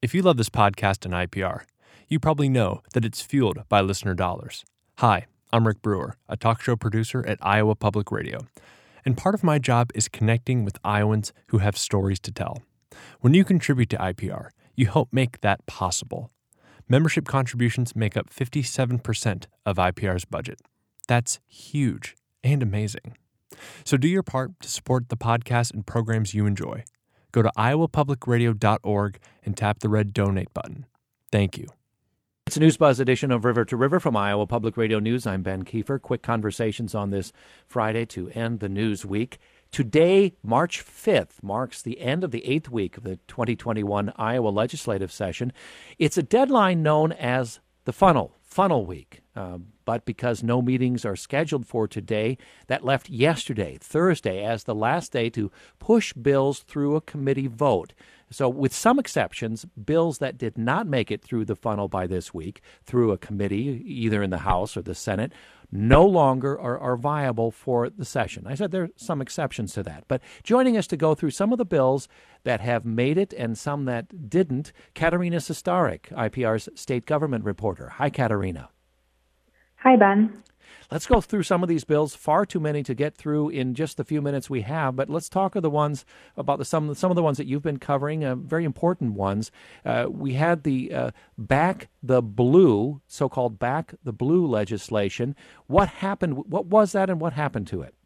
If you love this podcast and IPR, you probably know that it's fueled by listener dollars. Hi, I'm Rick Brewer, a talk show producer at Iowa Public Radio, and part of my job is connecting with Iowans who have stories to tell. When you contribute to IPR, you help make that possible. Membership contributions make up 57% of IPR's budget. That's huge and amazing. So do your part to support the podcast and programs you enjoy. Go to iowapublicradio.org and tap the red donate button. Thank you. It's a News Buzz edition of River to River from Iowa Public Radio News. I'm Ben Kiefer. Quick conversations on this Friday to end the news week. Today, March 5th, marks the end of the 8th week of the 2021 Iowa legislative session. It's a deadline known as the funnel week. But because no meetings are scheduled for today, that left yesterday, Thursday, as the last day to push bills through a committee vote. So with some exceptions, bills that did not make it through the funnel by this week, through a committee, either in the House or the Senate, no longer are viable for the session. I said there are some exceptions to that. But joining us to go through some of the bills that have made it and some that didn't, Katerina Sestarik, IPR's state government reporter. Hi, Katerina. Hi, Ben. Let's go through some of these bills. Far too many to get through in just the few minutes we have, but let's talk of the ones about some of the ones that you've been covering, very important ones. We had the Back the Blue, so-called Back the Blue legislation. What happened? What was that, and what happened to it?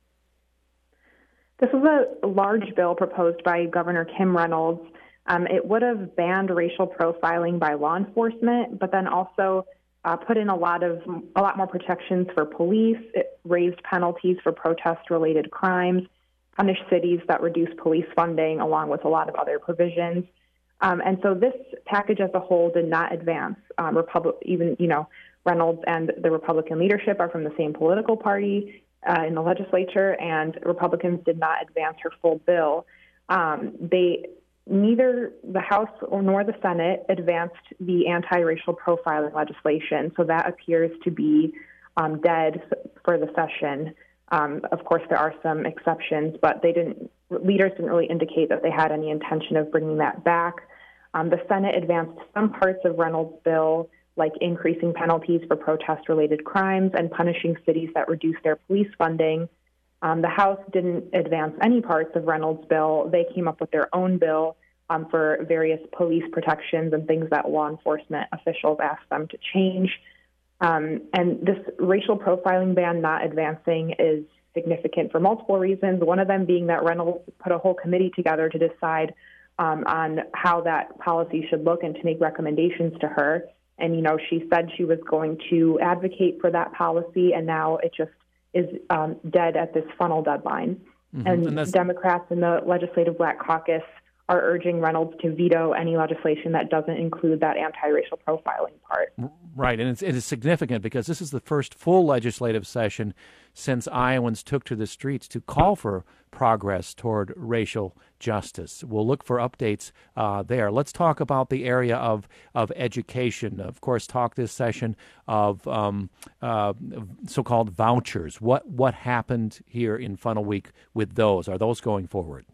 This was a large bill proposed by Governor Kim Reynolds. It would have banned racial profiling by law enforcement, but then also put in a lot more protections for police. It raised penalties for protest-related crimes, punished cities that reduce police funding, along with a lot of other provisions. And so this package as a whole did not advance. Reynolds and the Republican leadership are from the same political party in the legislature, and Republicans did not advance her full bill. Neither the House nor the Senate advanced the anti-racial profiling legislation, so that appears to be dead for the session. Of course, there are some exceptions, but leaders didn't really indicate that they had any intention of bringing that back. The Senate advanced some parts of Reynolds' bill, like increasing penalties for protest-related crimes and punishing cities that reduce their police funding. The House didn't advance any parts of Reynolds' bill. They came up with their own bill for various police protections and things that law enforcement officials asked them to change. And this racial profiling ban not advancing is significant for multiple reasons, one of them being that Reynolds put a whole committee together to decide on how that policy should look and to make recommendations to her. And, she said she was going to advocate for that policy, and now it just is dead at this funnel deadline. Mm-hmm. And Democrats in the Legislative Black Caucus are urging Reynolds to veto any legislation that doesn't include that anti-racial profiling part. Right, and it is significant because this is the first full legislative session since Iowans took to the streets to call for progress toward racial justice. We'll look for updates there. Let's talk about the area of education. Of course, talk this session of so-called vouchers. What happened here in Funnel Week with those? Are those going forward?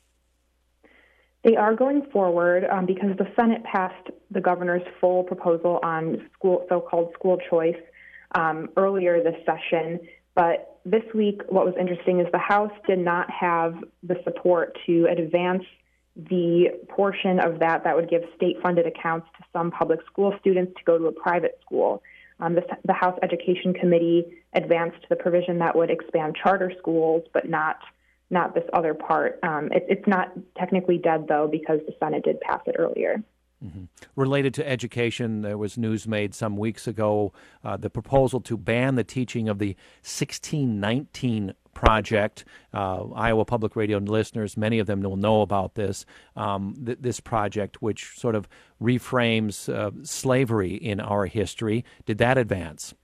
They are going forward because the Senate passed the governor's full proposal on so-called school choice earlier this session. But this week, what was interesting is the House did not have the support to advance the portion of that would give state-funded accounts to some public school students to go to a private school. The House Education Committee advanced the provision that would expand charter schools, but not this other part. It's not technically dead, though, because the Senate did pass it earlier. Mm-hmm. Related to education, there was news made some weeks ago, the proposal to ban the teaching of the 1619 Project. Iowa Public Radio listeners, many of them will know about this, this project, which sort of reframes slavery in our history. Did that advance?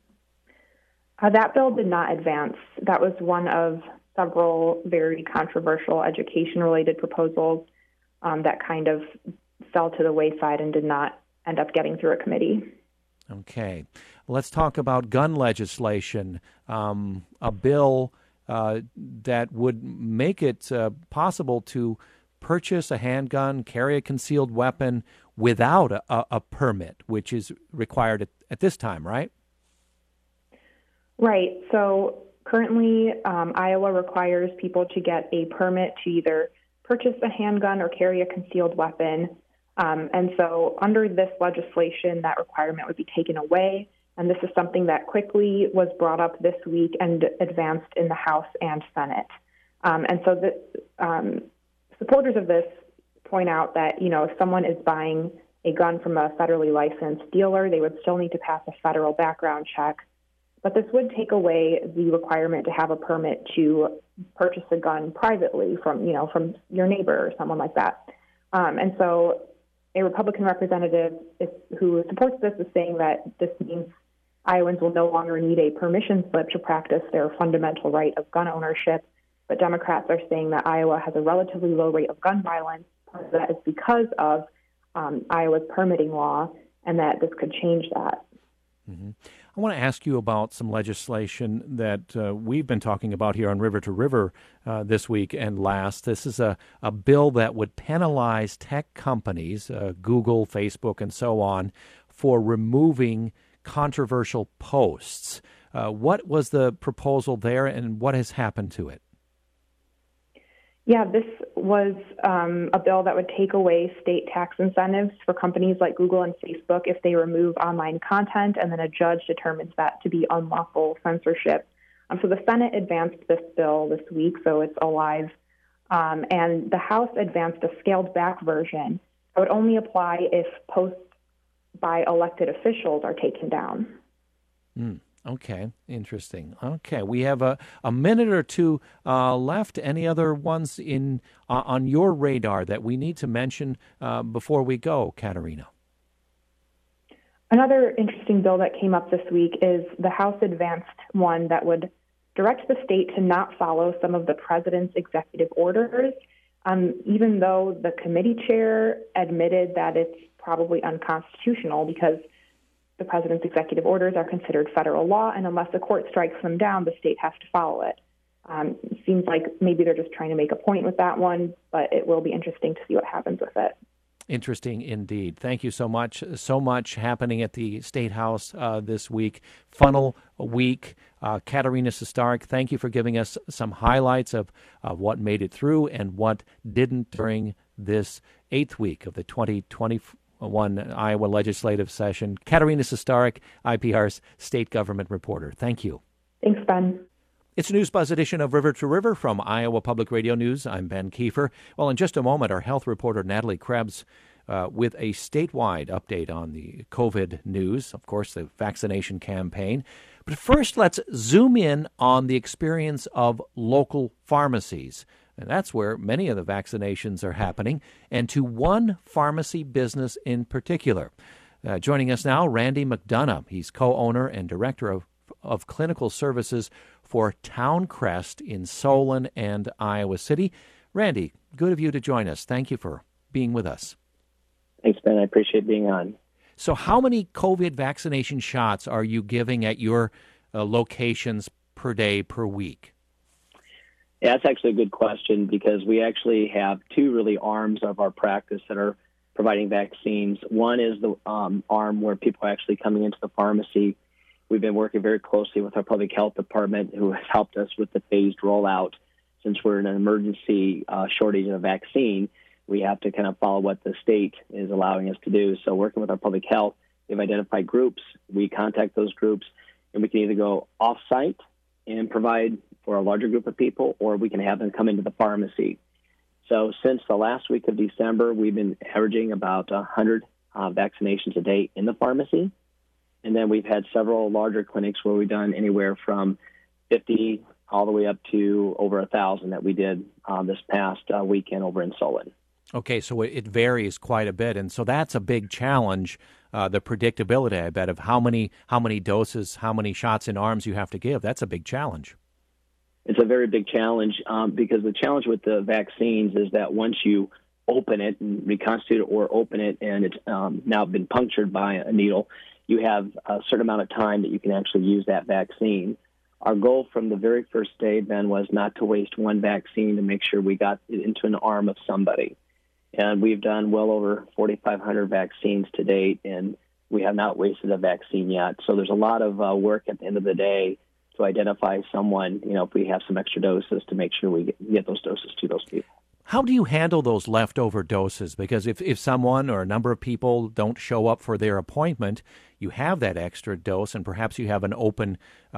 That bill did not advance. That was one of several very controversial education-related proposals that kind of fell to the wayside and did not end up getting through a committee. Okay. Let's talk about gun legislation, a bill that would make it possible to purchase a handgun, carry a concealed weapon without a permit, which is required at this time, right? Right. So currently, Iowa requires people to get a permit to either purchase a handgun or carry a concealed weapon. And so under this legislation, that requirement would be taken away. And this is something that quickly was brought up this week and advanced in the House and Senate. And so the supporters of this point out that, if someone is buying a gun from a federally licensed dealer, they would still need to pass a federal background check. But this would take away the requirement to have a permit to purchase a gun privately from your neighbor or someone like that. And so a Republican representative who supports this is saying that this means Iowans will no longer need a permission slip to practice their fundamental right of gun ownership. But Democrats are saying that Iowa has a relatively low rate of gun violence. Part of that is because of Iowa's permitting law, and that this could change that. Mm-hmm. I want to ask you about some legislation that we've been talking about here on River to River this week and last. This is a bill that would penalize tech companies, Google, Facebook, and so on, for removing controversial posts. What was the proposal there, and what has happened to it? Yeah, this was a bill that would take away state tax incentives for companies like Google and Facebook if they remove online content, and then a judge determines that to be unlawful censorship. So the Senate advanced this bill this week, so it's alive. And the House advanced a scaled-back version that would only apply if posts by elected officials are taken down. Okay, interesting. Okay, we have a minute or two left. Any other ones on your radar that we need to mention before we go, Katerina? Another interesting bill that came up this week is the House advanced one that would direct the state to not follow some of the president's executive orders, even though the committee chair admitted that it's probably unconstitutional because the president's executive orders are considered federal law, and unless the court strikes them down, the state has to follow it. It seems like maybe they're just trying to make a point with that one, but it will be interesting to see what happens with it. Interesting indeed. Thank you so much. So much happening at the State House this week. Funnel week. Katerina Sestaric, thank you for giving us some highlights of what made it through and what didn't during this 8th week of the 2021 Iowa legislative session. Katerina Sestaric, IPR's state government reporter. Thank you. Thanks, Ben. It's a News Buzz edition of River to River from Iowa Public Radio News. I'm Ben Kiefer. Well, in just a moment, our health reporter Natalie Krebs with a statewide update on the COVID news, of course, the vaccination campaign. But first, let's zoom in on the experience of local pharmacies. And that's where many of the vaccinations are happening, and to one pharmacy business in particular. Joining us now, Randy McDonough. He's co-owner and director of clinical services for Towncrest in Solon and Iowa City. Randy, good of you to join us. Thank you for being with us. Thanks, Ben. I appreciate being on. So how many COVID vaccination shots are you giving at your locations per day, per week? Yeah, that's actually a good question because we actually have two really arms of our practice that are providing vaccines. One is the arm where people are actually coming into the pharmacy. We've been working very closely with our public health department, who has helped us with the phased rollout. Since we're in an emergency shortage of a vaccine, we have to kind of follow what the state is allowing us to do. So working with our public health, we've identified groups. We contact those groups, and we can either go off-site and provide for a larger group of people, or we can have them come into the pharmacy. So since the last week of December, we've been averaging about 100 vaccinations a day in the pharmacy. And then we've had several larger clinics where we've done anywhere from 50 all the way up to over 1,000 that we did this past weekend over in Solon. Okay, so it varies quite a bit, and so that's a big challenge, the predictability, I bet, of how many doses, how many shots in arms you have to give. That's a big challenge. It's a very big challenge because the challenge with the vaccines is that once you open it and reconstitute it or open it and it's now been punctured by a needle, you have a certain amount of time that you can actually use that vaccine. Our goal from the very first day, Ben, was not to waste one vaccine, to make sure we got it into an arm of somebody. And we've done well over 4,500 vaccines to date, and we have not wasted a vaccine yet. So there's a lot of work at the end of the day to identify someone, if we have some extra doses, to make sure we get those doses to those people. How do you handle those leftover doses? Because if someone or a number of people don't show up for their appointment, you have that extra dose, and perhaps you have an open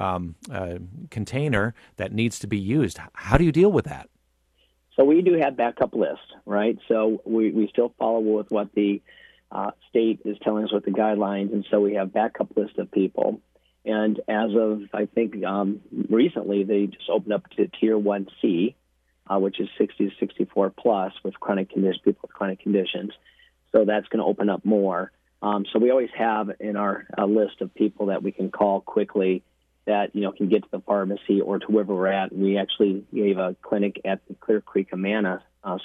container that needs to be used. How do you deal with that? So we do have backup lists, right? So we still follow with what the state is telling us with the guidelines, and so we have backup lists of people. And as of, I think, recently, they just opened up to Tier 1C, which is 60 to 64 plus with chronic conditions, people with chronic conditions. So that's going to open up more. So we always have in our list of people that we can call quickly that, can get to the pharmacy or to wherever we're at. We actually gave a clinic at the Clear Creek Amana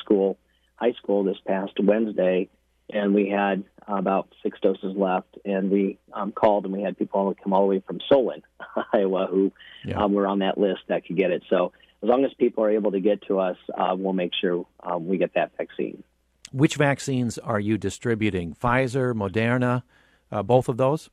high school this past Wednesday, and we had about 6 doses left, and we called, and we had people come all the way from Solon, Iowa, who were on that list that could get it. So as long as people are able to get to us, we'll make sure we get that vaccine. Which vaccines are you distributing? Pfizer, Moderna, both of those?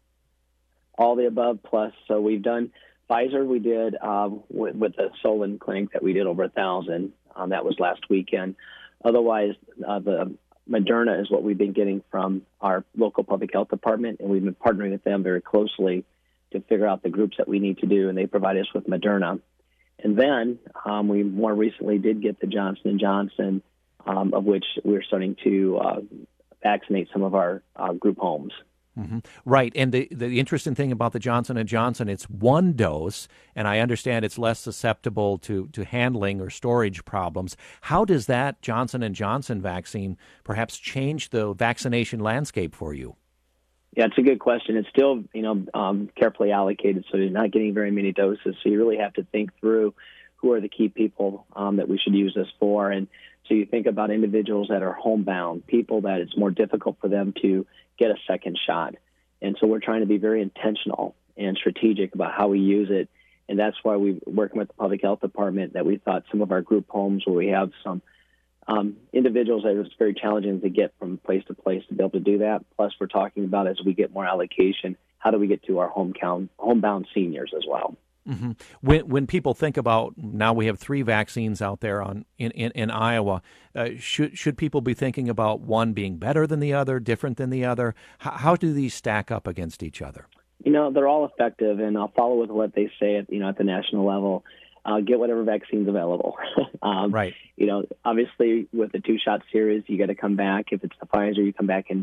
All the above plus. So we've done Pfizer. We did with the Solon clinic that we did over 1,000. That was last weekend. Otherwise, the Moderna is what we've been getting from our local public health department, and we've been partnering with them very closely to figure out the groups that we need to do, and they provide us with Moderna. And then we more recently did get the Johnson & Johnson, of which we're starting to vaccinate some of our group homes. Mm-hmm. Right, and the interesting thing about the Johnson & Johnson, it's one dose, and I understand it's less susceptible to handling or storage problems. How does that Johnson & Johnson vaccine perhaps change the vaccination landscape for you? Yeah, it's a good question. It's still, carefully allocated, so you're not getting very many doses. So you really have to think through who are the key people that we should use this for. And so you think about individuals that are homebound, people that it's more difficult for them to get a second shot. And so we're trying to be very intentional and strategic about how we use it. And that's why we're working with the public health department that we thought some of our group homes where we have some individuals that it's very challenging to get from place to place to be able to do that. Plus, we're talking about as we get more allocation, how do we get to our homebound seniors as well? Mm-hmm. When people think about now we have 3 vaccines out there in Iowa, should people be thinking about one being better than the other, different than the other? How do these stack up against each other? They're all effective, and I'll follow with what they say at the national level. Get whatever vaccine's available. Right. Obviously with the 2-shot series, you got to come back. If it's the Pfizer, you come back in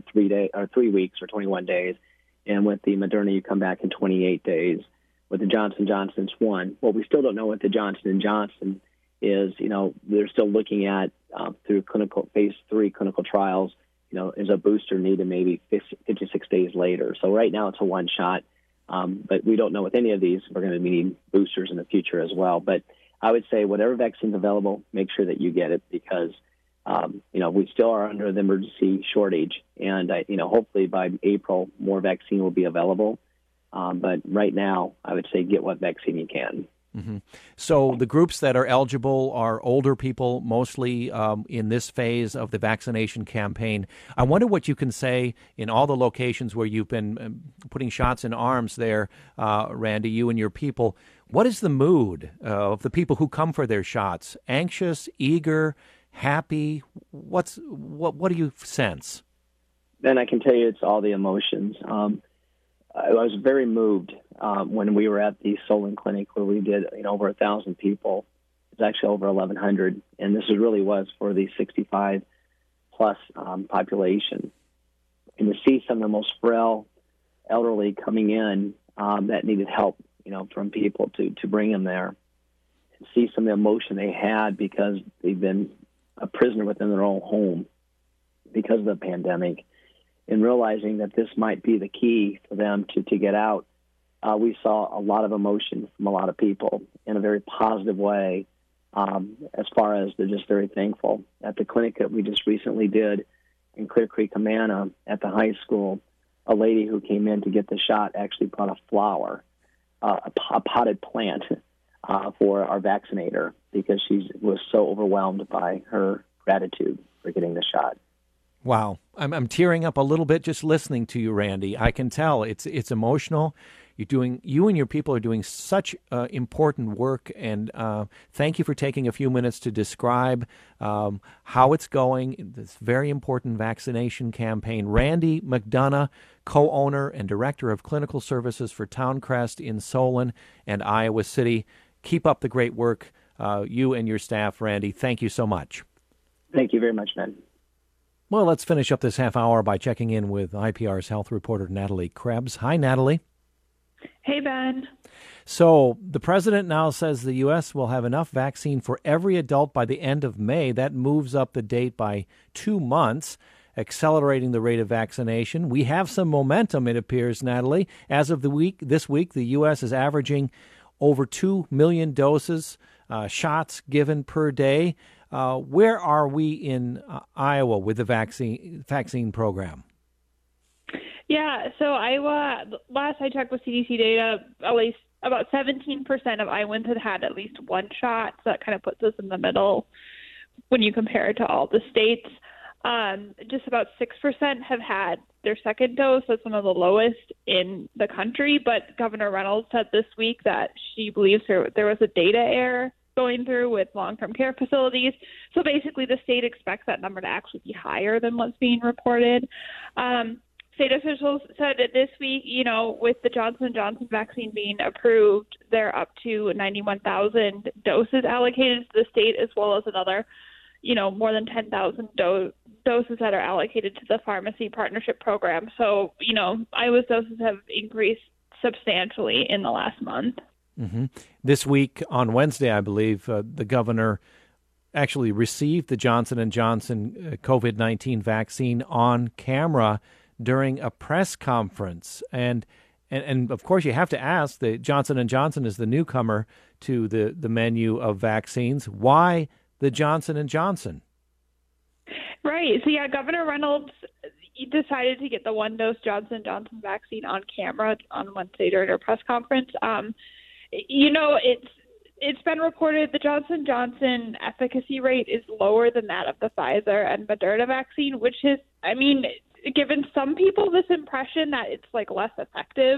3 weeks or 21 days. And with the Moderna, you come back in 28 days. With the Johnson & Johnson, it's 1. What we still don't know with the Johnson & Johnson is, they're still looking at through phase 3 clinical trials, is a booster needed maybe 56 days later. So right now it's a 1-shot. But we don't know with any of these, we're going to be needing boosters in the future as well. But I would say whatever vaccine's available, make sure that you get it because, we still are under the emergency shortage. And, hopefully by April, more vaccine will be available. But right now, I would say get what vaccine you can. Mm-hmm. So the groups that are eligible are older people, mostly in this phase of the vaccination campaign. I wonder what you can say in all the locations where you've been putting shots in arms there, Randy, you and your people. What is the mood of the people who come for their shots? Anxious, eager, happy? What do you sense? Then I can tell you it's all the emotions. I was very moved when we were at the Solon Clinic where we did over 1,000 people. It's actually over 1,100, and this really was for the 65 plus population. And to see some of the most frail elderly coming in that needed help, from people to bring them there, and see some of the emotion they had because they've been a prisoner within their own home because of the pandemic. And realizing that this might be the key for them to get out, we saw a lot of emotion from a lot of people in a very positive way as far as they're just very thankful. At the clinic that we just recently did in Clear Creek, Amana, at the high school, a lady who came in to get the shot actually brought a flower, a potted plant for our vaccinator because she was so overwhelmed by her gratitude for getting the shot. Wow. I'm tearing up a little bit just listening to you, Randy. I can tell it's emotional. You and your people are doing such important work, and thank you for taking a few minutes to describe how it's going in this very important vaccination campaign. Randy McDonough, co-owner and director of clinical services for Towncrest in Solon and Iowa City. Keep up the great work, you and your staff, Randy. Thank you so much. Thank you very much, Ben. Well, let's finish up this half hour by checking in with IPR's health reporter, Natalie Krebs. Hi, Natalie. Hey, Ben. So the president now says the U.S. will have enough vaccine for every adult by the end of May. That moves up the date by 2 months, accelerating the rate of vaccination. We have some momentum, it appears, Natalie. As of this week, the U.S. is averaging over 2 million doses, shots given per day. Where are we in Iowa with the vaccine program? Yeah, so Iowa, last I checked with CDC data, at least about 17% of Iowans had at least one shot. So that kind of puts us in the middle when you compare it to all the states. Just about 6% have had their second dose. That's one of the lowest in the country. But Governor Reynolds said this week that she believes there was a data error going through with long-term care facilities. So basically the state expects that number to actually be higher than what's being reported. State officials said that this week, with the Johnson & Johnson vaccine being approved, they're up to 91,000 doses allocated to the state, as well as another, more than 10,000 doses that are allocated to the pharmacy partnership program. So, Iowa's doses have increased substantially in the last month. Mm-hmm. This week on Wednesday, I believe, the governor actually received the Johnson & Johnson COVID-19 vaccine on camera during a press conference. And of course, you have to ask, the Johnson & Johnson is the newcomer to the menu of vaccines. Why the Johnson & Johnson? Right. So, Governor Reynolds decided to get the one-dose Johnson & Johnson vaccine on camera on Wednesday during a press conference. It's been reported the Johnson & Johnson efficacy rate is lower than that of the Pfizer and Moderna vaccine, which is, given some people this impression that it's less effective.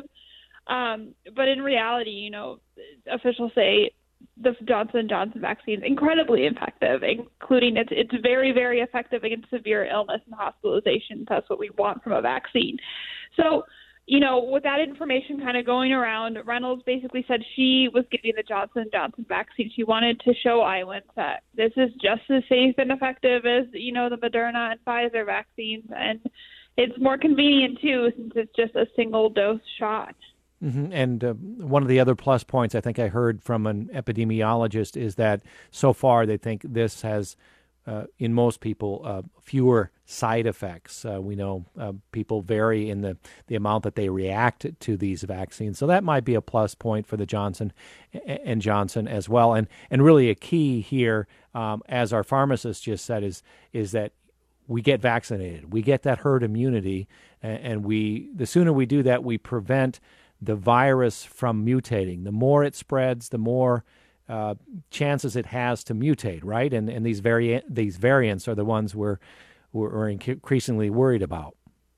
But in reality, officials say the Johnson & Johnson vaccine is incredibly effective, including it's very, very effective against severe illness and hospitalizations. That's what we want from a vaccine. So, with that information kind of going around, Reynolds basically said she was getting the Johnson & Johnson vaccine. She wanted to show Iowans that this is just as safe and effective as, the Moderna and Pfizer vaccines. And it's more convenient, too, since it's just a single-dose shot. Mm-hmm. And one of the other plus points I think I heard from an epidemiologist is that so far they think this has, in most people, fewer side effects. We know people vary in the amount that they react to these vaccines. So that might be a plus point for the Johnson & Johnson as well. And really a key here, as our pharmacist just said, is that we get vaccinated. We get that herd immunity, and the sooner we do that, we prevent the virus from mutating. The more it spreads, the more chances it has to mutate, right? And these variants are the ones we're increasingly worried about.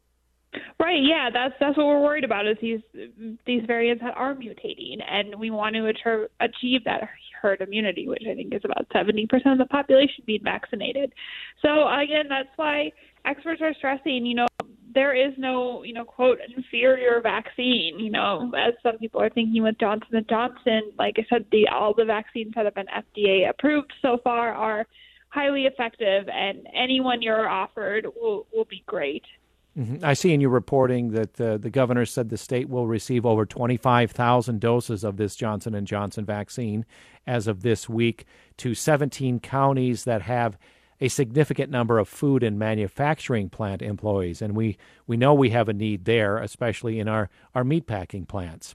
Right. Yeah, that's what we're worried about is these variants that are mutating, and we want to achieve that herd immunity, which I think is about 70% of the population being vaccinated. So again, that's why experts are stressing, there is no, quote, inferior vaccine, as some people are thinking with Johnson & Johnson. Like I said, all the vaccines that have been FDA approved so far are highly effective, and anyone you're offered will be great. Mm-hmm. I see in your reporting that the governor said the state will receive over 25,000 doses of this Johnson & Johnson vaccine as of this week to 17 counties that have a significant number of food and manufacturing plant employees. And we know we have a need there, especially in our meatpacking plants.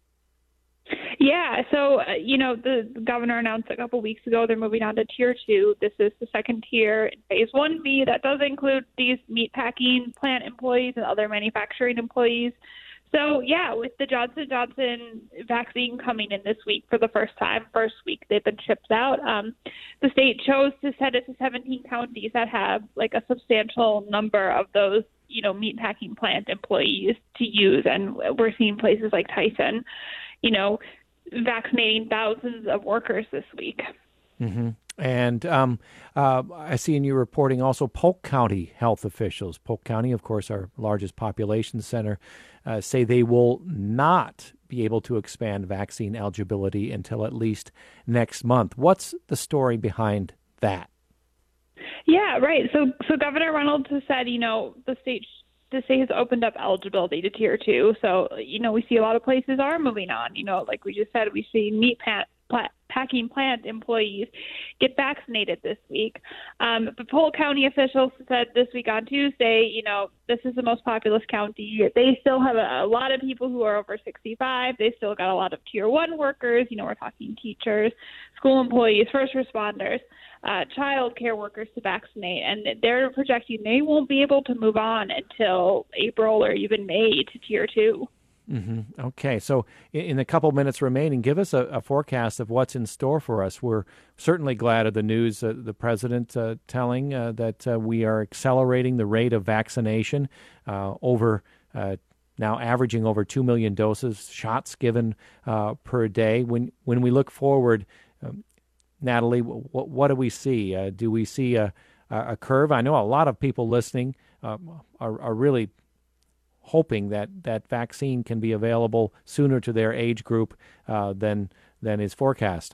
Yeah, so, the governor announced a couple weeks ago they're moving on to Tier 2. This is the second tier in Phase 1B. That does include these meatpacking plant employees and other manufacturing employees. So, yeah, with the Johnson & Johnson vaccine coming in this week for the first week they've been shipped out, the state chose to set it to 17 counties that have like a substantial number of those, meatpacking plant employees to use. And we're seeing places like Tyson, vaccinating thousands of workers this week. Mm-hmm. And I see in your reporting also Polk County health officials, Polk County, of course, our largest population center, say they will not be able to expand vaccine eligibility until at least next month. What's the story behind that? Yeah, right. So Governor Reynolds has said, the state has opened up eligibility to Tier 2. So, we see a lot of places are moving on. Like we just said, we see packing plant employees get vaccinated this week. But Polk County officials said this week on Tuesday, this is the most populous county. They still have a lot of people who are over 65. They still got a lot of Tier 1 workers. We're talking teachers, school employees, first responders, child care workers to vaccinate. And they're projecting they won't be able to move on until April or even May to Tier 2. Mm-hmm. Okay, so in the couple minutes remaining, give us a forecast of what's in store for us. We're certainly glad of the news, the president telling that we are accelerating the rate of vaccination over now averaging over 2 million doses, shots given per day. When we look forward, Natalie, what do we see? Do we see a curve? I know a lot of people listening are really hoping that vaccine can be available sooner to their age group than is forecast.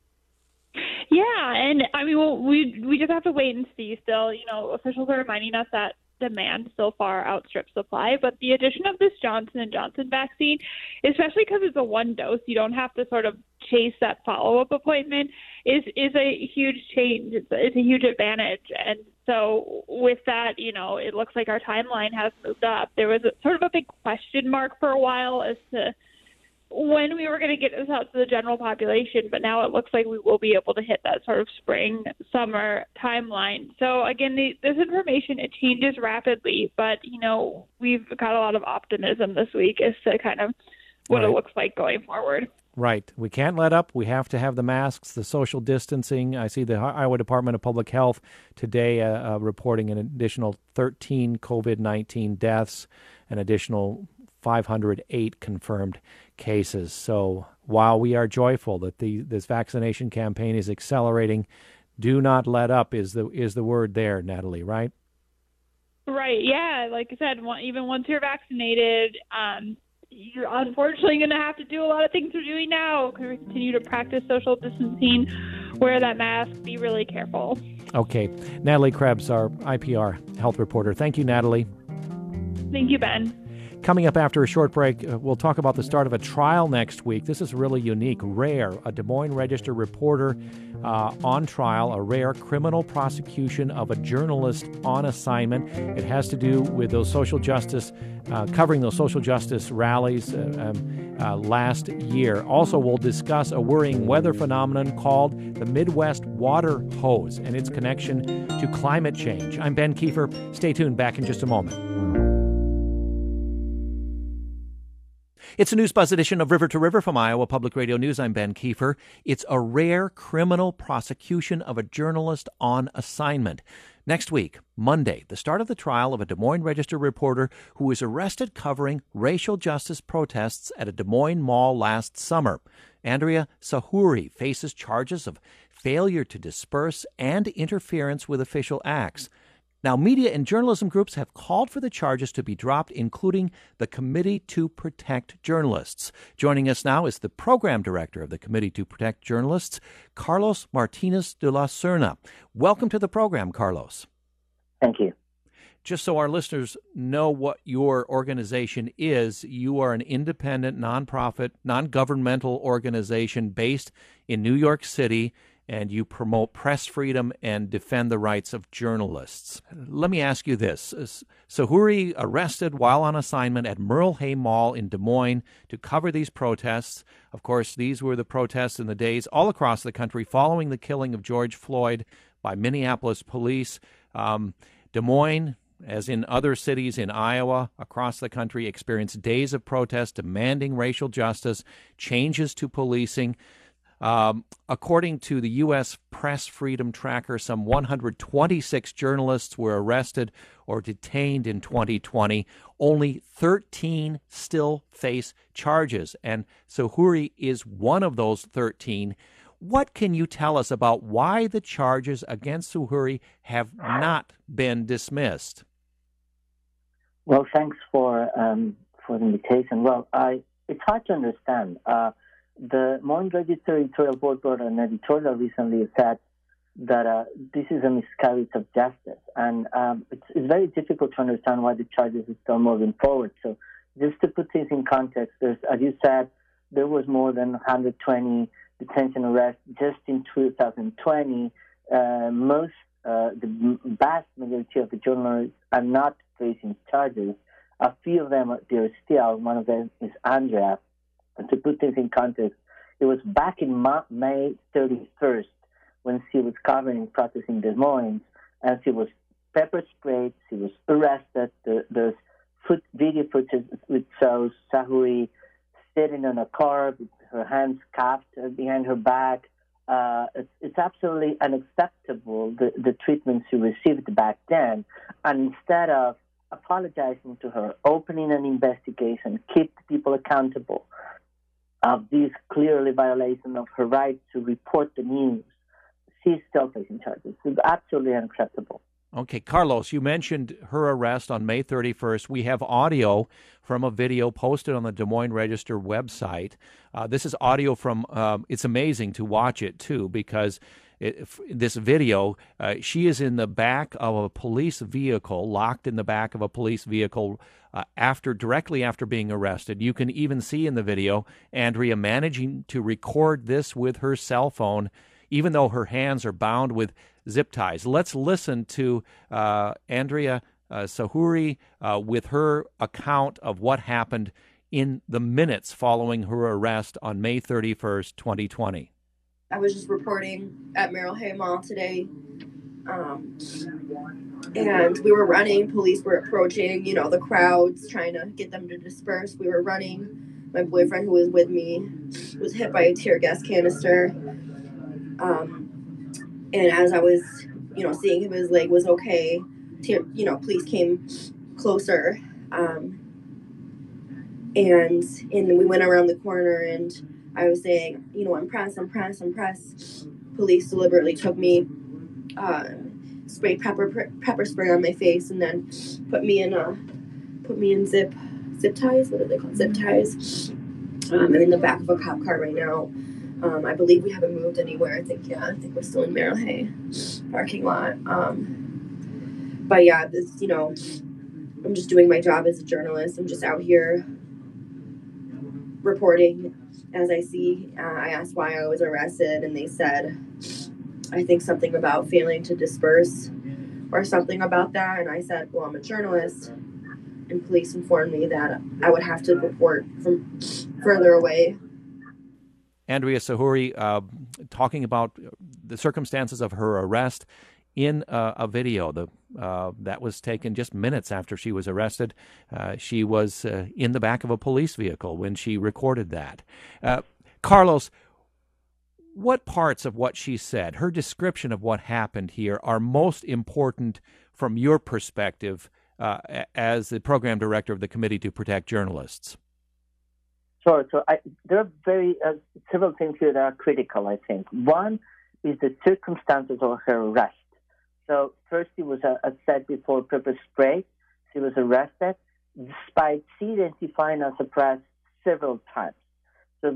Yeah, and I mean, we just have to wait and see. Still, officials are reminding us that demand so far outstrips supply. But the addition of this Johnson & Johnson vaccine, especially because it's a one dose, you don't have to sort of chase that follow-up appointment, is a huge change. It's a huge advantage. And so with that, it looks like our timeline has moved up. There was sort of a big question mark for a while as to when we were going to get this out to the general population, but now it looks like we will be able to hit that sort of spring, summer timeline. So again, this information, it changes rapidly, but, we've got a lot of optimism this week as to kind of what it looks like going forward. Right. We can't let up. We have to have the masks, the social distancing. I see the Iowa Department of Public Health today reporting an additional 13 COVID-19 deaths, an additional 508 confirmed cases. So while we are joyful that this vaccination campaign is accelerating, do not let up is the word there, Natalie, right? Right. Yeah. Like I said, even once you're vaccinated, you're unfortunately going to have to do a lot of things we're doing now. Continue to practice social distancing, wear that mask, be really careful. Okay. Natalie Krebs, our IPR health reporter. Thank you, Natalie. Thank you, Ben. Coming up after a short break, we'll talk about the start of a trial next week. This is really unique. RARE, a Des Moines Register reporter on trial, a rare criminal prosecution of a journalist on assignment. It has to do with those social justice, covering those social justice rallies last year. Also, we'll discuss a worrying weather phenomenon called the Midwest water hose and its connection to climate change. I'm Ben Kiefer. Stay tuned. Back in just a moment. It's a News Buzz edition of River to River from Iowa Public Radio News. I'm Ben Kiefer. It's a rare criminal prosecution of a journalist on assignment. Next week, Monday, the start of the trial of a Des Moines Register reporter who was arrested covering racial justice protests at a Des Moines mall last summer. Andrea Sahuri faces charges of failure to disperse and interference with official acts. Now, media and journalism groups have called for the charges to be dropped, including the Committee to Protect Journalists. Joining us now is the program director of the Committee to Protect Journalists, Carlos Martinez de la Serna. Welcome to the program, Carlos. Thank you. Just so our listeners know what your organization is, you are an independent, nonprofit, non-governmental organization based in New York City, and you promote press freedom and defend the rights of journalists. Let me ask you this. Sahuri arrested while on assignment at Merle Hay Mall in Des Moines to cover these protests. Of course, these were the protests in the days all across the country following the killing of George Floyd by Minneapolis police. Des Moines, as in other cities in Iowa, across the country, experienced days of protest demanding racial justice, changes to policing. According to the U.S. Press Freedom Tracker, some 126 journalists were arrested or detained in 2020. Only 13 still face charges, and Sahuri is one of those 13. What can you tell us about why the charges against Sahuri have not been dismissed? Well, thanks for the invitation. Well, it's hard to understand. The Morning Register editorial board wrote an editorial recently that this is a miscarriage of justice, and it's very difficult to understand why the charges are still moving forward. So, just to put things in context, as you said, there was more than 120 detention arrests just in 2020. The vast majority of the journalists are not facing charges. A few of them are still. One of them is Andrea. And to put things in context, it was back in May 31st when she was covering protests in Des Moines, and she was pepper sprayed. She was arrested. There's video footage which shows Sahuri sitting on a car with her hands cuffed behind her back. It's absolutely unacceptable, the treatment she received back then. And instead of apologizing to her, opening an investigation, keep people accountable of this clearly violation of her right to report the news, she's still facing charges. It's absolutely unacceptable. Okay, Carlos, you mentioned her arrest on May 31st. We have audio from a video posted on the Des Moines Register website. This is audio from, it's amazing to watch it, too, because this video, she is in the back of a police vehicle, locked in the back of a police vehicle directly after being arrested. You can even see in the video Andrea managing to record this with her cell phone, even though her hands are bound with zip ties. Let's listen to Andrea Sahuri with her account of what happened in the minutes following her arrest on May 31st, 2020. I was just reporting at Merrill Hay Mall today, and we were running. Police were approaching, the crowds, trying to get them to disperse. We were running. My boyfriend, who was with me, was hit by a tear gas canister. And as I was, seeing him, his leg was okay. Police came closer, and we went around the corner, and I was saying, I'm pressed. Police deliberately took me, sprayed pepper spray on my face, and then put me in zip ties. What are they called? Zip ties. I'm in the back of a cop car right now. I believe we haven't moved anywhere. I think we're still in Merrill Hay parking lot. But yeah, this, I'm just doing my job as a journalist. I'm just out here reporting as I see. I asked why I was arrested, and they said, I think something about failing to disperse or something about that. And I said, well, I'm a journalist. And police informed me that I would have to report from further away. Andrea Sahuri talking about the circumstances of her arrest in a video that was taken just minutes after she was arrested. She was in the back of a police vehicle when she recorded that. Carlos, what parts of what she said, her description of what happened here, are most important from your perspective as the program director of the Committee to Protect Journalists? Sure. So there are several things here that are critical, I think. One is the circumstances of her arrest. So first, it was, as said before, pepper spray. She was arrested despite she identifying as oppressed several times. So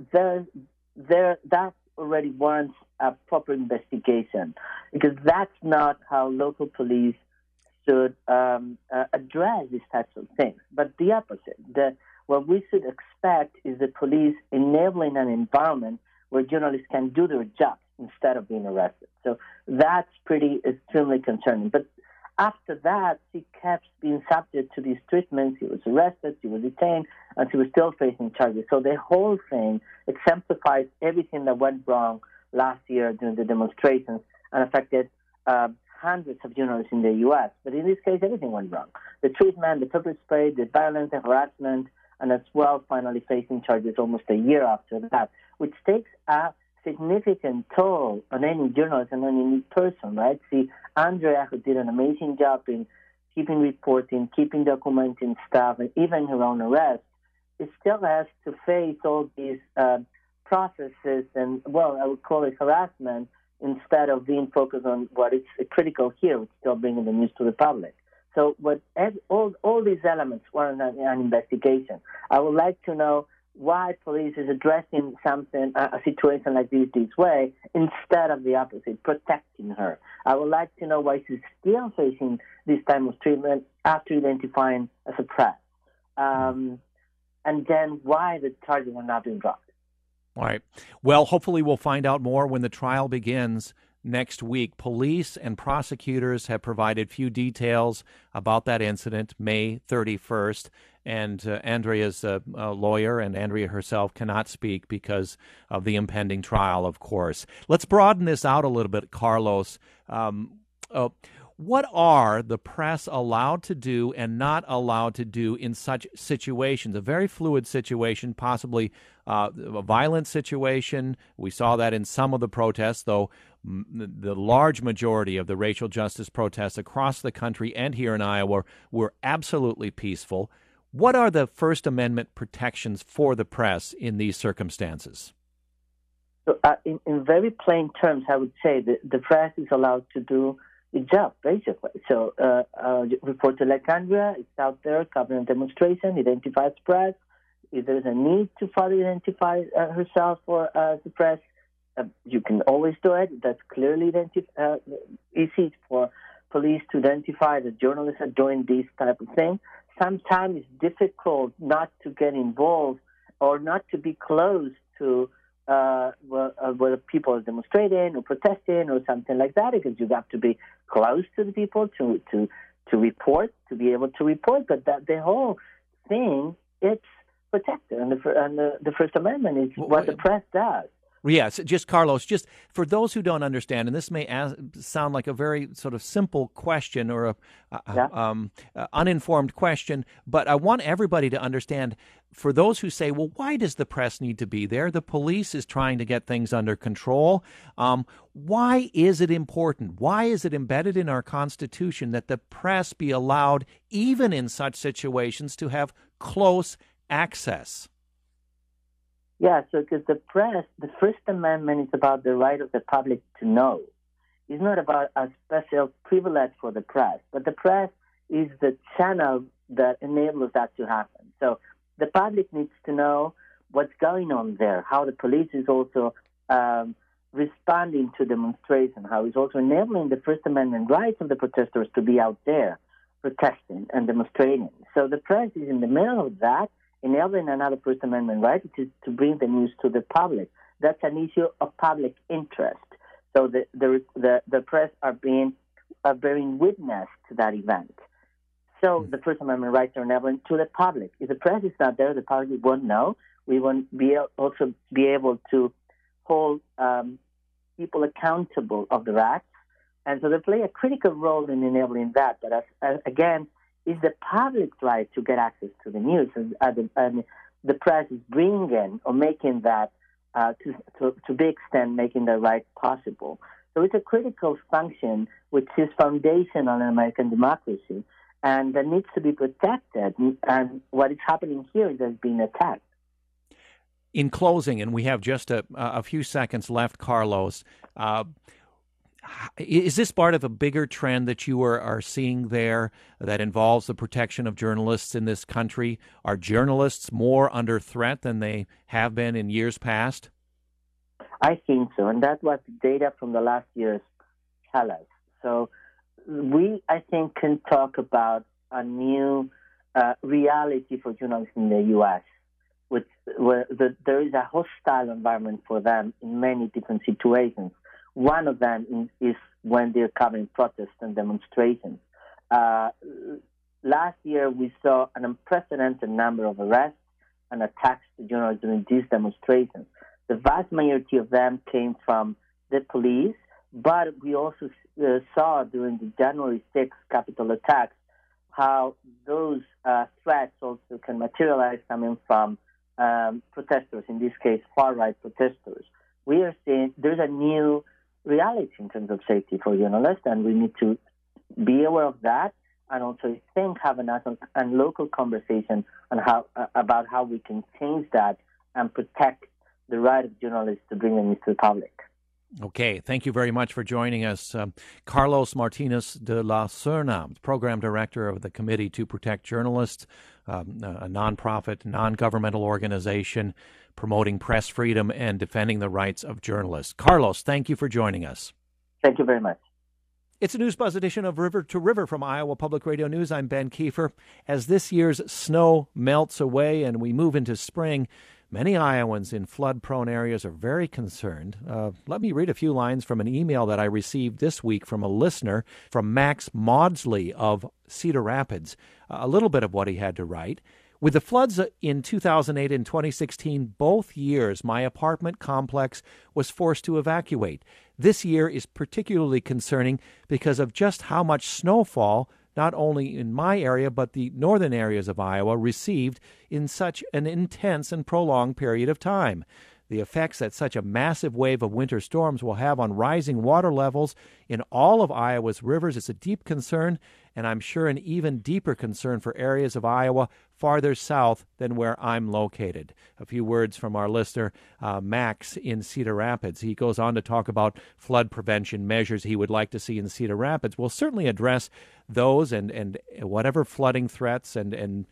that already warrants a proper investigation, because that's not how local police should address these types of things. But the opposite. What we should expect is the police enabling an environment where journalists can do their jobs instead of being arrested. So that's extremely concerning. But after that, she kept being subject to these treatments. She was arrested, she was detained, and she was still facing charges. So the whole thing exemplifies everything that went wrong last year during the demonstrations and affected hundreds of journalists in the U.S., but in this case, everything went wrong. The treatment, the pepper spray, the violence, the harassment, and as well, finally facing charges almost a year after that, which takes a significant toll on any journalist and on any person, right? See, Andrea, who did an amazing job in keeping reporting, keeping documenting stuff, and even her own arrest, it still has to face all these processes and, well, I would call it harassment instead of being focused on what is critical here, which is still bringing the news to the public. So all these elements were an investigation. I would like to know why police is addressing a situation like this way instead of the opposite, protecting her. I would like to know why she's still facing this type of treatment after identifying as a press. And then why the charges are not being dropped. All right. Well, hopefully we'll find out more when the trial begins next week. Police and prosecutors have provided few details about that incident, May 31st. And Andrea's a lawyer, and Andrea herself cannot speak because of the impending trial, of course. Let's broaden this out a little bit, Carlos. What are the press allowed to do and not allowed to do in such situations? A very fluid situation, possibly a violent situation. We saw that in some of the protests, though the large majority of the racial justice protests across the country and here in Iowa were absolutely peaceful. What are the First Amendment protections for the press in these circumstances? So, in very plain terms, I would say that the press is allowed to do its job, basically. So, reporter like Andrea is out there covering a demonstration, identifies press. If there's a need to further identify herself or the press, you can always do it. That's clearly easy for police to identify that journalists are doing this type of thing. Sometimes it's difficult not to get involved or not to be close to where people are demonstrating or protesting or something like that, because you have to be close to the people to report, to be able to report. But the whole thing, it's protected, and the First Amendment is what the press does. Yes, just Carlos, just for those who don't understand, and this may sound like a very sort of simple question or uninformed question, but I want everybody to understand, for those who say, well, why does the press need to be there? The police is trying to get things under control. Why is it important? Why is it embedded in our Constitution that the press be allowed, even in such situations, to have close access? Yeah, so because the press, the First Amendment is about the right of the public to know. It's not about a special privilege for the press, but the press is the channel that enables that to happen. So the public needs to know what's going on there, how the police is also responding to demonstration, how it's also enabling the First Amendment rights of the protesters to be out there protesting and demonstrating. So the press is in the middle of that, enabling another First Amendment right, which is to bring the news to the public. That's an issue of public interest. So the press are bearing witness to that event. So the First Amendment rights are enabling to the public. If the press is not there, the public won't know. We won't also be able to hold people accountable of the acts. And so they play a critical role in enabling that. But again, it's the public's right to get access to the news, and the press is bringing or making that to big extent, making the right possible. So it's a critical function which is foundational in American democracy, and that needs to be protected. And what is happening here is it's being attacked. In closing, and we have just a few seconds left, Carlos, is this part of a bigger trend that you are seeing there that involves the protection of journalists in this country? Are journalists more under threat than they have been in years past? I think so, and that's what the data from the last years tell us. So we, I think, can talk about a new reality for journalists in the U.S., where there is a hostile environment for them in many different situations. One of them is when they're covering protests and demonstrations. Last year, we saw an unprecedented number of arrests and attacks to journalists during these demonstrations. The vast majority of them came from the police, But we also saw during the January 6th Capitol attacks how those threats also can materialize coming from protesters, in this case, far-right protesters. We are seeing there's a new reality in terms of safety for journalists, and we need to be aware of that, and also have a national and local conversation on about how we can change that and protect the right of journalists to bring the news to the public. Okay, thank you very much for joining us. Carlos Martinez de la Serna, Program Director of the Committee to Protect Journalists, a nonprofit, non-governmental organization promoting press freedom and defending the rights of journalists. Carlos, thank you for joining us. Thank you very much. It's a News Buzz edition of River to River from Iowa Public Radio News. I'm Ben Kiefer. As this year's snow melts away and we move into spring, many Iowans in flood-prone areas are very concerned. Let me read a few lines from an email that I received this week from a listener, from Max Maudsley of Cedar Rapids. A little bit of what he had to write. With the floods in 2008 and 2016, both years, my apartment complex was forced to evacuate. This year is particularly concerning because of just how much snowfall not only in my area, but the northern areas of Iowa received in such an intense and prolonged period of time. The effects that such a massive wave of winter storms will have on rising water levels in all of Iowa's rivers is a deep concern, and I'm sure an even deeper concern for areas of Iowa farther south than where I'm located. A few words from our listener, Max in Cedar Rapids. He goes on to talk about flood prevention measures he would like to see in Cedar Rapids. We'll certainly address those and whatever flooding threats and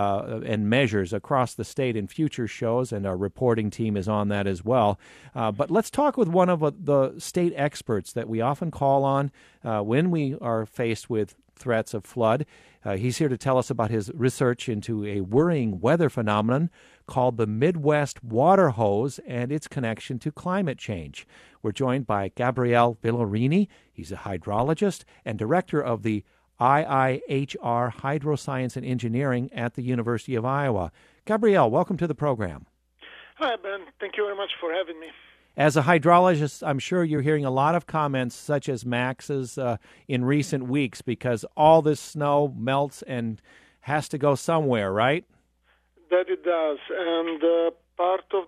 measures across the state in future shows, and our reporting team is on that as well. But let's talk with one of the state experts that we often call on when we are faced with threats of flood. He's here to tell us about his research into a worrying weather phenomenon called the Midwest water hose and its connection to climate change. We're joined by Gabriele Villarini. He's a hydrologist and director of the IIHR Hydroscience and Engineering at the University of Iowa. Gabriele, welcome to the program. Hi, Ben. Thank you very much for having me. As a hydrologist, I'm sure you're hearing a lot of comments such as Max's in recent weeks because all this snow melts and has to go somewhere, right? That it does. And part of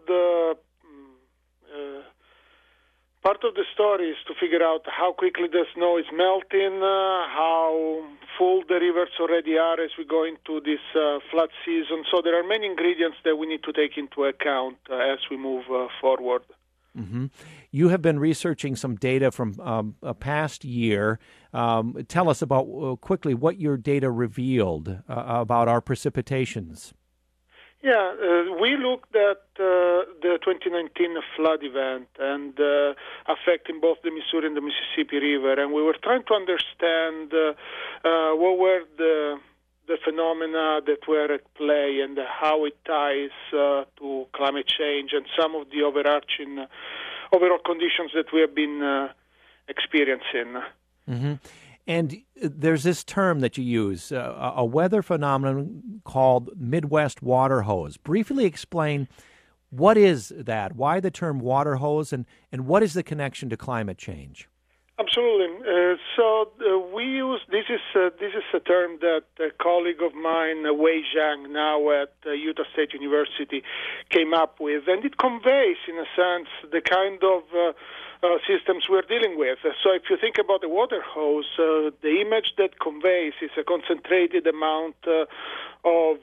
the story is to figure out how quickly the snow is melting, how full the rivers already are as we go into this flood season. So there are many ingredients that we need to take into account as we move forward. Mm-hmm. You have been researching some data from a past year. Tell us about quickly what your data revealed about our precipitations. Yeah, we looked at the 2019 flood event and affecting both the Missouri and the Mississippi River, and we were trying to understand what were the phenomena that were at play and how it ties to climate change and some of the overall conditions that we have been experiencing. Mm-hmm. And there's this term that you use, a weather phenomenon called Midwest water hose. Briefly explain what is that, why the term water hose, and what is the connection to climate change? Absolutely. We use this is a term that a colleague of mine, Wei Zhang, now at Utah State University, came up with, and it conveys, in a sense, the kind of systems we're dealing with. So if you think about the water hose, the image that conveys is a concentrated amount of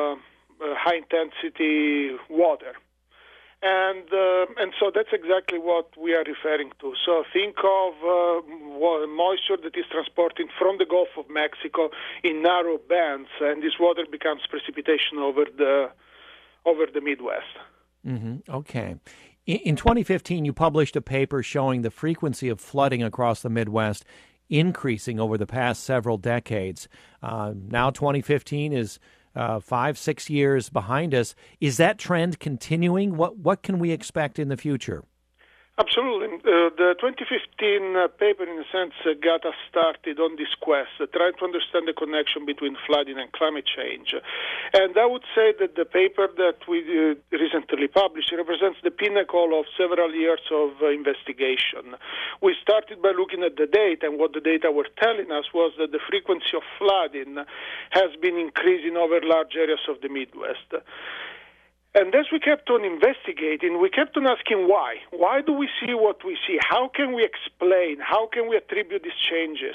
high-intensity water. And so that's exactly what we are referring to. So think of moisture that is transported from the Gulf of Mexico in narrow bands, and this water becomes precipitation over the Midwest. Mm-hmm. Okay. In 2015, you published a paper showing the frequency of flooding across the Midwest increasing over the past several decades. Now 2015 is 5-6 years behind us. Is that trend continuing? What can we expect in the future? Absolutely. The 2015 paper, in a sense, got us started on this quest, trying to understand the connection between flooding and climate change. And I would say that the paper that we recently published represents the pinnacle of several years of investigation. We started by looking at the data, and what the data were telling us was that the frequency of flooding has been increasing over large areas of the Midwest. And as we kept on investigating, we kept on asking why. Why do we see what we see? How can we explain? How can we attribute these changes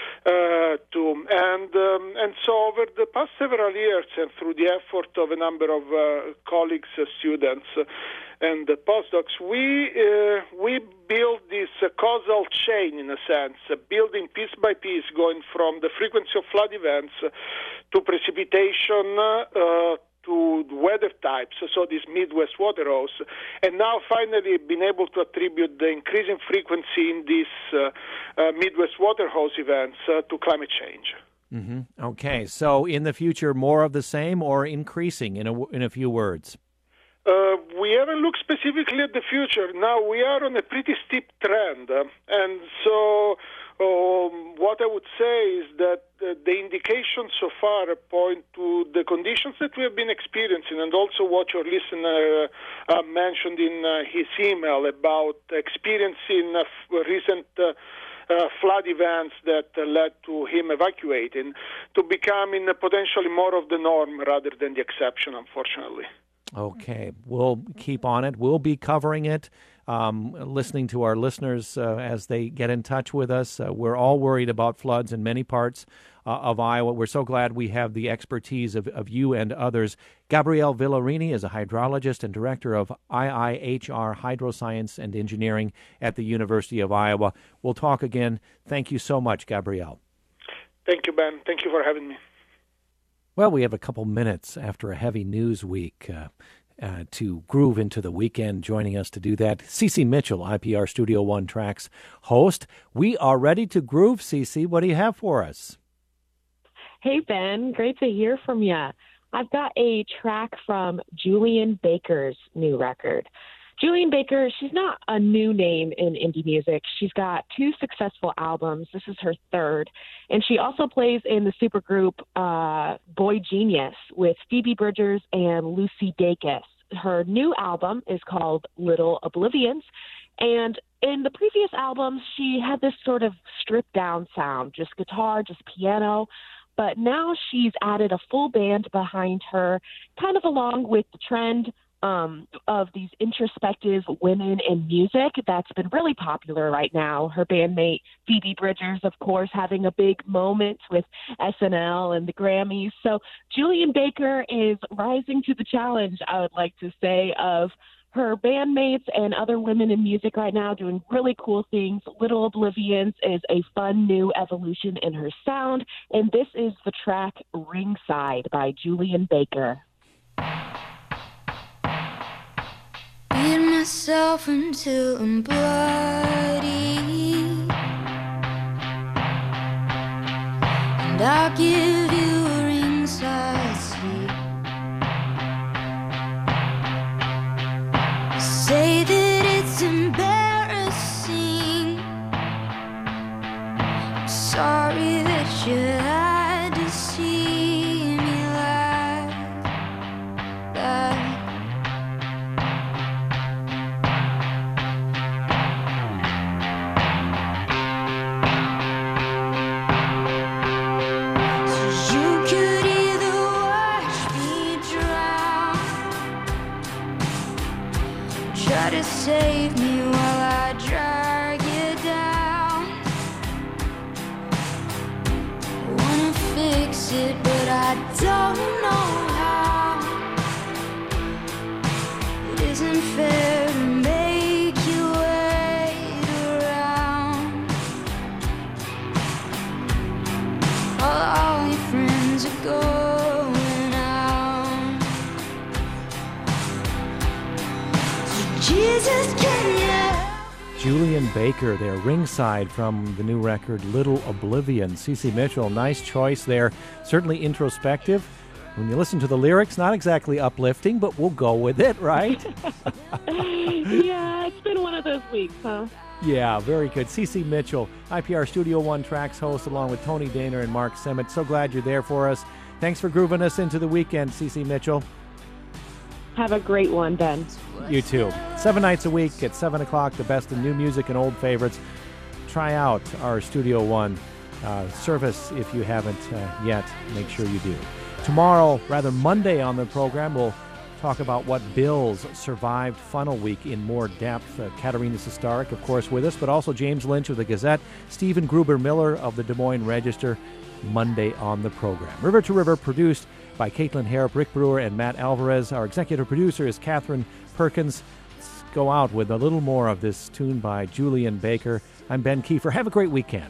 to? And so over the past several years, and through the effort of a number of colleagues, students, and postdocs, we build this causal chain, in a sense, building piece by piece, going from the frequency of flood events to precipitation, to weather types, so these Midwest water holes, and now finally been able to attribute the increasing frequency in these Midwest water hose events to climate change. Mm-hmm. Okay, so in the future, more of the same or increasing, in a few words? We haven't looked specifically at the future. Now we are on a pretty steep trend, and so what I would say is that the indications so far point to the conditions that we have been experiencing, and also what your listener mentioned in his email about experiencing recent flood events that led to him evacuating, to becoming potentially more of the norm rather than the exception, unfortunately. Okay, we'll keep on it. We'll be covering it, listening to our listeners as they get in touch with us. We're all worried about floods in many parts of Iowa. We're so glad we have the expertise of you and others. Gabrielle Villarini is a hydrologist and director of IIHR Hydroscience and Engineering at the University of Iowa. We'll talk again. Thank you so much, Gabrielle. Thank you, Ben. Thank you for having me. Well, we have a couple minutes after a heavy news week to groove into the weekend. Joining us to do that, Cece Mitchell, IPR Studio One Tracks host. We are ready to groove, Cece. What do you have for us? Hey, Ben. Great to hear from you. I've got a track from Julien Baker's new record. Julien Baker, she's not a new name in indie music. She's got 2 successful albums. This is her 3rd. And she also plays in the supergroup Boy Genius with Phoebe Bridgers and Lucy Dacus. Her new album is called Little Oblivions. And in the previous albums, she had this sort of stripped-down sound, just guitar, just piano. But now she's added a full band behind her, kind of along with the trend of these introspective women in music that's been really popular right now. Her bandmate Phoebe Bridgers, of course, having a big moment with SNL and the Grammys. So Julien Baker is rising to the challenge, I would like to say, of her bandmates and other women in music right now doing really cool things. Little Oblivions is a fun new evolution in her sound, and this is the track Ringside by Julien Baker. Beat myself until I'm bloody, and I'll give you a ringside seat. Say that it's embarrassing. I'm sorry that you had to see me like that. Try to save me while I drag you down. I wanna fix it, but I don't know how. It isn't fair to make you wait around. All your friends are going out. Jesus, can you? Julien Baker there, Ringside, from the new record Little Oblivion. Cece Mitchell, nice choice there. Certainly introspective, When you listen to the lyrics, not exactly uplifting, but we'll go with it, right? Yeah, it's been one of those weeks, huh? Yeah, very good. CeCe Mitchell, IPR Studio One Tracks host, along with Tony Daner and Mark Semmett. So glad you're there for us. Thanks for grooving us into the weekend, CeCe Mitchell. Have a great one, Ben. You too. 7 nights a week at 7 o'clock, the best in new music and old favorites. Try out our Studio One service if you haven't yet. Make sure you do. Tomorrow, rather Monday on the program, we'll talk about what bills survived Funnel Week in more depth. Katerina Sestaric, of course, with us, but also James Lynch of the Gazette, Stephen Gruber-Miller of the Des Moines Register, Monday on the program. River to River, produced by Caitlin Harrop, Rick Brewer, and Matt Alvarez. Our executive producer is Catherine Perkins. Let's go out with a little more of this tune by Julian Baker. I'm Ben Kiefer. Have a great weekend.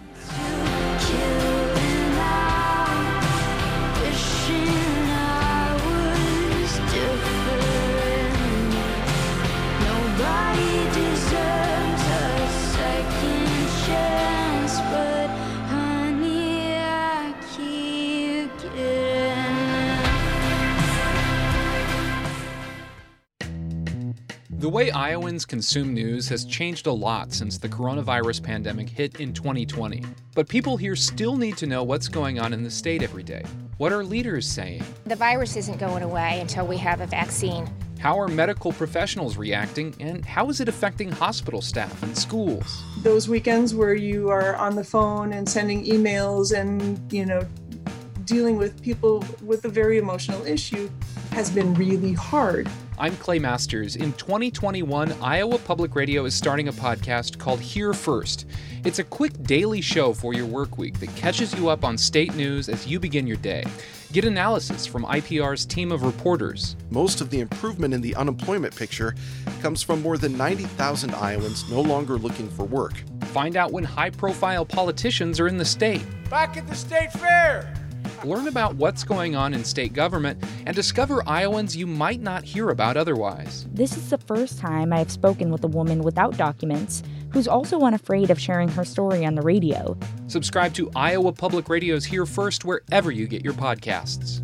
The way Iowans consume news has changed a lot since the coronavirus pandemic hit in 2020. But people here still need to know what's going on in the state every day. What are leaders saying? The virus isn't going away until we have a vaccine. How are medical professionals reacting, and how is it affecting hospital staff and schools? Those weekends where you are on the phone and sending emails and, dealing with people with a very emotional issue has been really hard. I'm Clay Masters. In 2021, Iowa Public Radio is starting a podcast called Here First. It's a quick daily show for your work week that catches you up on state news as you begin your day. Get analysis from IPR's team of reporters. Most of the improvement in the unemployment picture comes from more than 90,000 Iowans no longer looking for work. Find out when high-profile politicians are in the state. Back at the state fair! Learn about what's going on in state government and discover Iowans you might not hear about otherwise. This is the first time I've spoken with a woman without documents who's also unafraid of sharing her story on the radio. Subscribe to Iowa Public Radio's Here First wherever you get your podcasts.